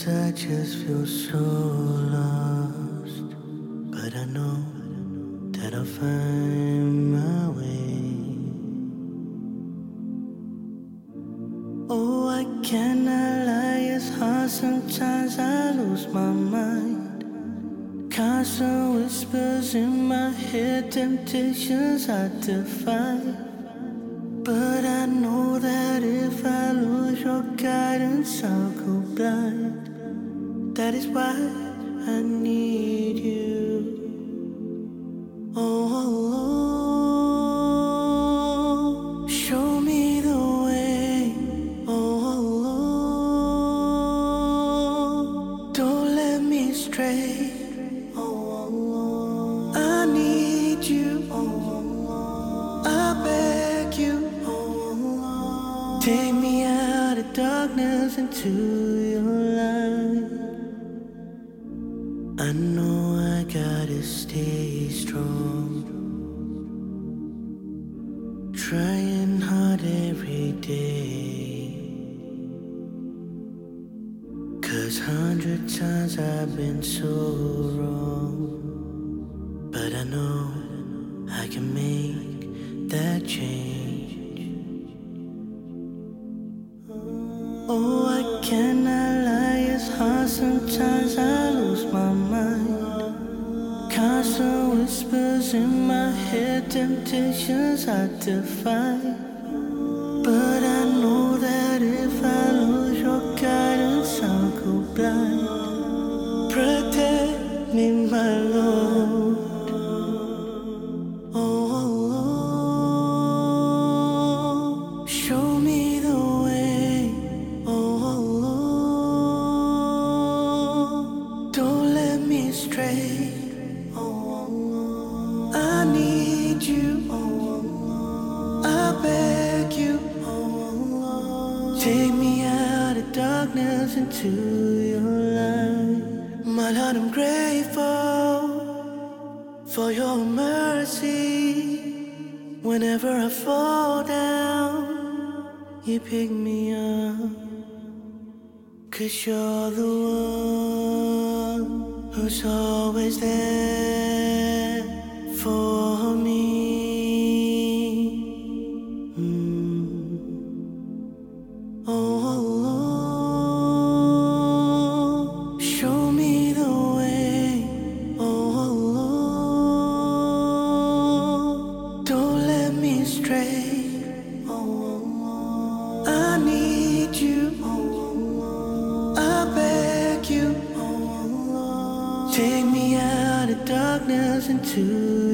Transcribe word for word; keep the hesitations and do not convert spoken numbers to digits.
I just feel so lost, but I know that I'll find my way. Oh, I cannot lie, it's hard sometimes I lose my mind. Constant whispers in my head, temptations I defy. But I know that if I lose your guidance, I'll go blind. That is why I need you. Oh, oh, oh. Show me the way. Oh, oh, oh. Don't let me stray. Oh, oh, oh. I need you. Oh, oh, oh. I beg you. Take me out of darkness into your light. I know I gotta stay strong, trying hard every day. Cause hundred times I've been so wrong, but I know I can make that change. Oh, I cannot lie, it's hard sometimes I lose my mind. Constant whispers in my head, temptations I defy. But I know that if I lose your guidance, I'll go blind. Protect me, my Lord. Oh, oh, oh. Show me the way. Don't let me stray. Oh, I need you. Oh, I beg you. Oh, take me out of darkness into your light. My Lord, I'm grateful for your mercy. Whenever I fall down, you pick me up. Cause you're the one who's always there for me. Mm. Oh, oh, oh, show me the way. Oh, oh, oh, don't let me stray. Oh, oh, oh, I need you. Take me out of darkness into